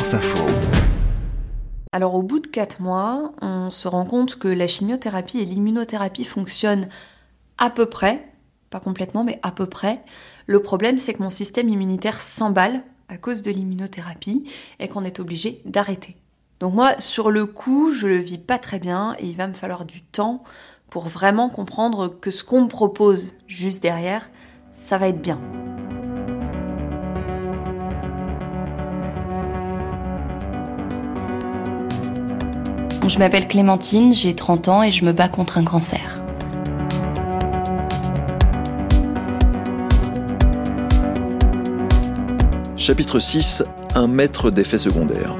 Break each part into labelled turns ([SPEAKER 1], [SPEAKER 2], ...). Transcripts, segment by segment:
[SPEAKER 1] Force Info.
[SPEAKER 2] Alors au bout de 4 mois, on se rend compte que la chimiothérapie et l'immunothérapie fonctionnent à peu près, pas complètement mais à peu près. Le problème c'est que mon système immunitaire s'emballe à cause de l'immunothérapie et qu'on est obligé d'arrêter. Donc moi, sur le coup, je le vis pas très bien et il va me falloir du temps pour vraiment comprendre que ce qu'on me propose juste derrière, ça va être bien. Je m'appelle Clémentine, j'ai 30 ans et je me bats contre un cancer.
[SPEAKER 3] Chapitre 6, un maître d'effets secondaires.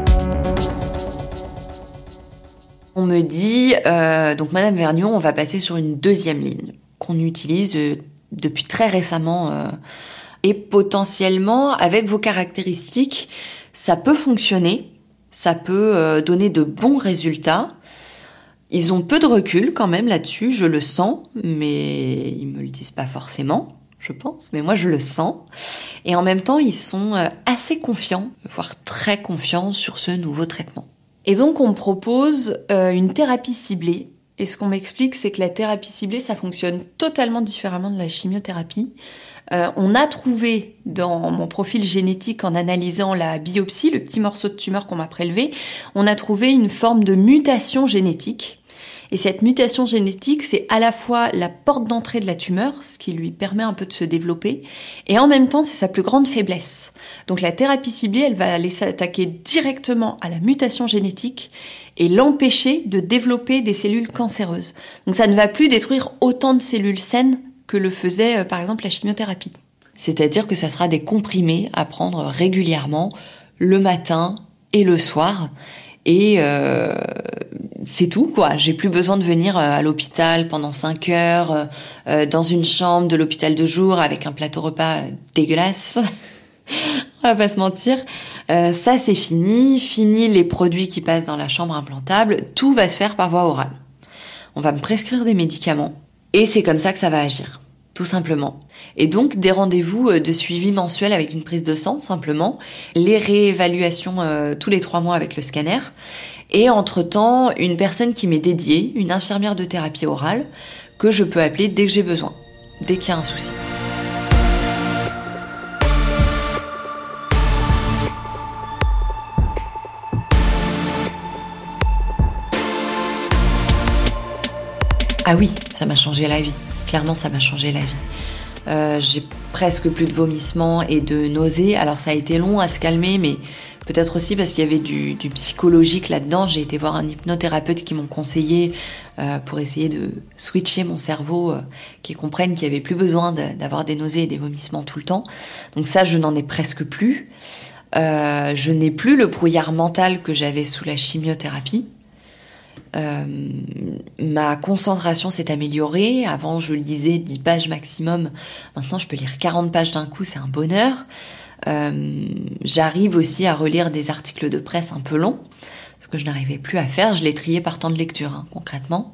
[SPEAKER 2] On me dit, donc Madame Vergnon, on va passer sur une deuxième ligne qu'on utilise depuis très récemment et potentiellement, avec vos caractéristiques, ça peut fonctionner. Ça peut donner de bons résultats. Ils ont peu de recul quand même là-dessus, je le sens, mais ils me le disent pas forcément, je pense, mais moi je le sens. Et en même temps, ils sont assez confiants, voire très confiants sur ce nouveau traitement. Et donc on me propose une thérapie ciblée. Et ce qu'on m'explique, c'est que la thérapie ciblée, ça fonctionne totalement différemment de la chimiothérapie. On a trouvé dans mon profil génétique, en analysant la biopsie, le petit morceau de tumeur qu'on m'a prélevé, on a trouvé une forme de mutation génétique. Et cette mutation génétique, c'est à la fois la porte d'entrée de la tumeur, ce qui lui permet un peu de se développer, et en même temps, c'est sa plus grande faiblesse. Donc la thérapie ciblée, elle va aller s'attaquer directement à la mutation génétique et l'empêcher de développer des cellules cancéreuses. Donc ça ne va plus détruire autant de cellules saines que le faisait par exemple la chimiothérapie. C'est-à-dire que ça sera des comprimés à prendre régulièrement le matin et le soir. Et c'est tout, quoi. J'ai plus besoin de venir à l'hôpital pendant 5 heures, dans une chambre de l'hôpital de jour avec un plateau repas dégueulasse. On va pas se mentir. Ça, c'est fini. Fini les produits qui passent dans la chambre implantable. Tout va se faire par voie orale. On va me prescrire des médicaments. Et c'est comme ça que ça va agir, tout simplement. Et donc, des rendez-vous de suivi mensuel avec une prise de sang, simplement. Les réévaluations tous les 3 mois avec le scanner. Et entre-temps, une personne qui m'est dédiée, une infirmière de thérapie orale, que je peux appeler dès que j'ai besoin, dès qu'il y a un souci. Ah oui, ça m'a changé la vie. Clairement, ça m'a changé la vie. J'ai presque plus de vomissements et de nausées. Alors ça a été long à se calmer, mais peut-être aussi parce qu'il y avait du psychologique là-dedans. J'ai été voir un hypnothérapeute qui m'ont conseillé pour essayer de switcher mon cerveau, qui comprenne qu'il n'y avait plus besoin d'avoir des nausées et des vomissements tout le temps. Donc ça, je n'en ai presque plus. Je n'ai plus le brouillard mental que j'avais sous la chimiothérapie. Ma concentration s'est améliorée. Avant, je lisais 10 pages maximum. Maintenant, je peux lire 40 pages d'un coup, c'est un bonheur. J'arrive aussi à relire des articles de presse un peu longs, ce que je n'arrivais plus à faire. Je les triais par temps de lecture, concrètement.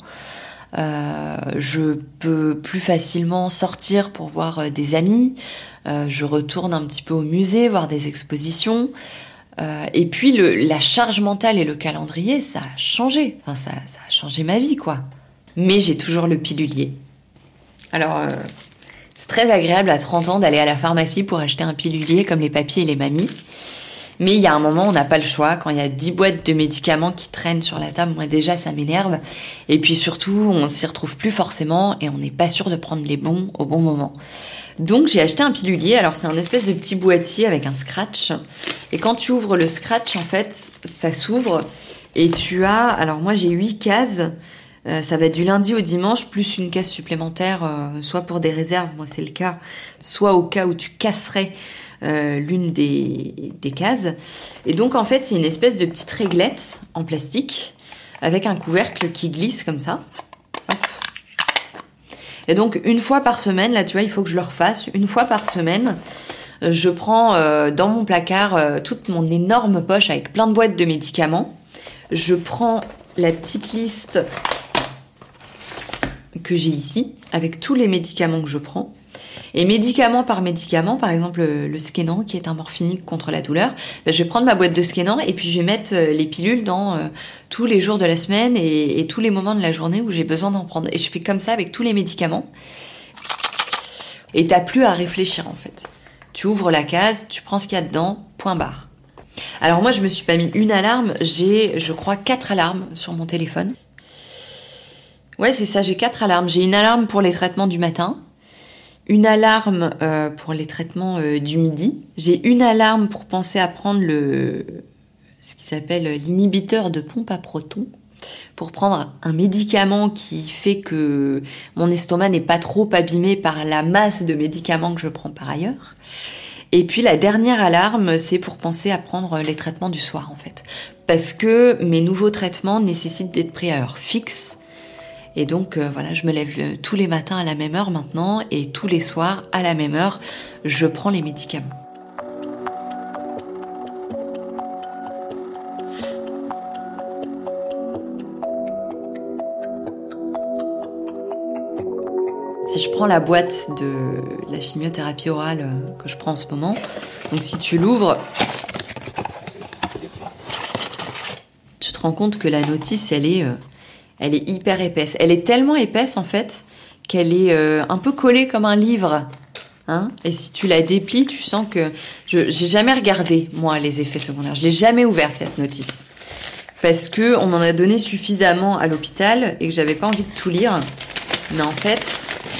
[SPEAKER 2] Je peux plus facilement sortir pour voir des amis. Je retourne un petit peu au musée, voir des expositions. Et puis la charge mentale et le calendrier, ça a changé. Enfin, ça a changé ma vie, quoi. Mais j'ai toujours le pilulier. Alors, c'est très agréable à 30 ans d'aller à la pharmacie pour acheter un pilulier comme les papis et les mamies. Mais il y a un moment, on n'a pas le choix. Quand il y a 10 boîtes de médicaments qui traînent sur la table, moi déjà, ça m'énerve. Et puis surtout, on s'y retrouve plus forcément et on n'est pas sûr de prendre les bons au bon moment. Donc j'ai acheté un pilulier. Alors c'est un espèce de petit boîtier avec un scratch. Et quand tu ouvres le scratch, en fait, ça s'ouvre. Et tu as... Alors moi, j'ai 8 cases. Ça va être du lundi au dimanche, plus une case supplémentaire, soit pour des réserves, moi c'est le cas, soit au cas où tu casserais l'une des cases. Et donc en fait, c'est une espèce de petite réglette en plastique avec un couvercle qui glisse comme ça. Hop. Et donc une fois par semaine, là tu vois, il faut que je le refasse. Une fois par semaine, je prends dans mon placard toute mon énorme poche avec plein de boîtes de médicaments. Je prends la petite liste que j'ai ici, avec tous les médicaments que je prends. Et médicament par médicament, par exemple le Skénan, qui est un morphinique contre la douleur, je vais prendre ma boîte de Skénan et puis je vais mettre les pilules dans tous les jours de la semaine et tous les moments de la journée où j'ai besoin d'en prendre. Et je fais comme ça avec tous les médicaments. Et t'as plus à réfléchir, en fait. Tu ouvres la case, tu prends ce qu'il y a dedans, point barre. Alors moi, je me suis pas mis une alarme, j'ai, je crois, 4 alarmes sur mon téléphone. Ouais, c'est ça, j'ai 4 alarmes. J'ai une alarme pour les traitements du matin, une alarme pour les traitements du midi. J'ai une alarme pour penser à prendre ce qui s'appelle l'inhibiteur de pompe à protons, pour prendre un médicament qui fait que mon estomac n'est pas trop abîmé par la masse de médicaments que je prends par ailleurs. Et puis la dernière alarme, c'est pour penser à prendre les traitements du soir, en fait. Parce que mes nouveaux traitements nécessitent d'être pris à heure fixe. Et donc, voilà, je me lève tous les matins à la même heure maintenant, et tous les soirs, à la même heure, je prends les médicaments. Si je prends la boîte de la chimiothérapie orale que je prends en ce moment, donc si tu l'ouvres, tu te rends compte que la notice, elle est hyper épaisse. Elle est tellement épaisse, en fait, qu'elle est un peu collée comme un livre. Hein, et si tu la déplies, tu sens que... j'ai jamais regardé, moi, les effets secondaires. Je l'ai jamais ouvert, cette notice. Parce que on m'en a donné suffisamment à l'hôpital et que j'avais pas envie de tout lire. Mais en fait...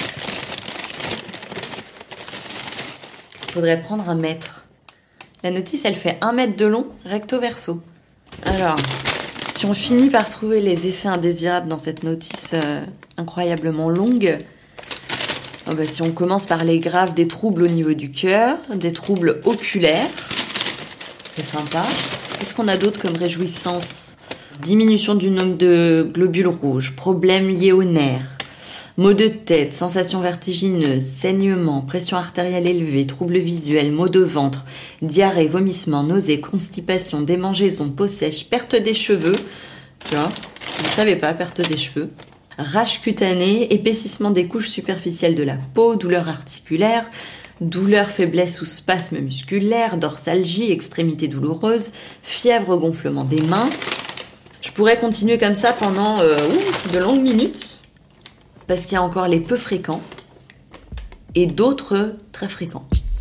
[SPEAKER 2] faudrait prendre 1 mètre. La notice, elle fait 1 mètre de long, recto verso. Alors, si on finit par trouver les effets indésirables dans cette notice incroyablement longue, si on commence par les graves, des troubles au niveau du cœur, des troubles oculaires, c'est sympa. Qu'est-ce qu'on a d'autre comme réjouissance? Diminution du nombre de globules rouges, problèmes liés aux nerfs, maux de tête, sensations vertigineuses, saignements, pression artérielle élevée, troubles visuels, maux de ventre, diarrhée, vomissements, nausées, constipation, démangeaisons, peau sèche, perte des cheveux, tu vois, je ne savais pas, perte des cheveux, rage cutanée, épaississement des couches superficielles de la peau, douleurs articulaires, douleur, faiblesse ou spasme musculaire, dorsalgie, extrémité douloureuse, fièvre, gonflement des mains. Je pourrais continuer comme ça pendant de longues minutes. Parce qu'il y a encore les peu fréquents et d'autres très fréquents.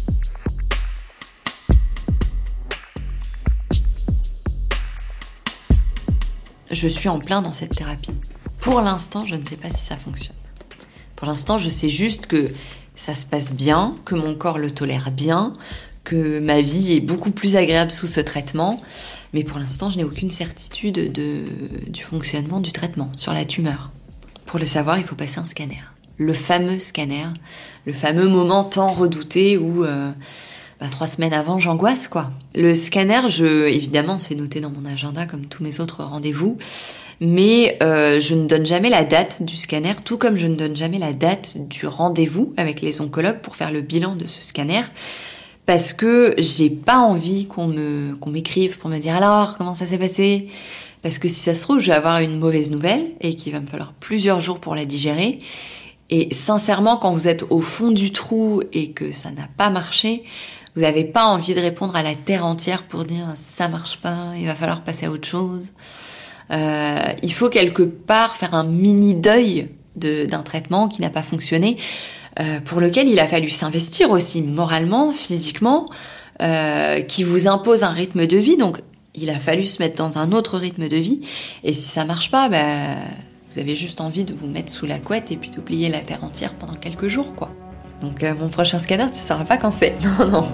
[SPEAKER 2] Je suis en plein dans cette thérapie. Pour l'instant, je ne sais pas si ça fonctionne. Pour l'instant, je sais juste que ça se passe bien, que mon corps le tolère bien, que ma vie est beaucoup plus agréable sous ce traitement. Mais pour l'instant, je n'ai aucune certitude du fonctionnement du traitement sur la tumeur. Pour le savoir, il faut passer un scanner. Le fameux scanner, le fameux moment tant redouté où 3 semaines avant, j'angoisse, quoi. Le scanner, évidemment, c'est noté dans mon agenda comme tous mes autres rendez-vous, mais je ne donne jamais la date du scanner, tout comme je ne donne jamais la date du rendez-vous avec les oncologues pour faire le bilan de ce scanner, parce que j'ai pas envie qu'on m'écrive pour me dire « Alors, comment ça s'est passé ?» Parce que si ça se trouve, je vais avoir une mauvaise nouvelle et qu'il va me falloir plusieurs jours pour la digérer. Et sincèrement, quand vous êtes au fond du trou et que ça n'a pas marché, vous n'avez pas envie de répondre à la terre entière pour dire « ça marche pas, il va falloir passer à autre chose ». Il faut quelque part faire un mini deuil d'un traitement qui n'a pas fonctionné, pour lequel il a fallu s'investir aussi moralement, physiquement, qui vous impose un rythme de vie. Donc, il a fallu se mettre dans un autre rythme de vie. Et si ça marche pas, vous avez juste envie de vous mettre sous la couette et puis d'oublier la terre entière pendant quelques jours, quoi. Donc mon prochain scanner, tu sauras pas quand c'est. Non, non.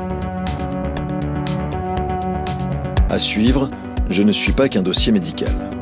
[SPEAKER 3] À suivre, je ne suis pas qu'un dossier médical.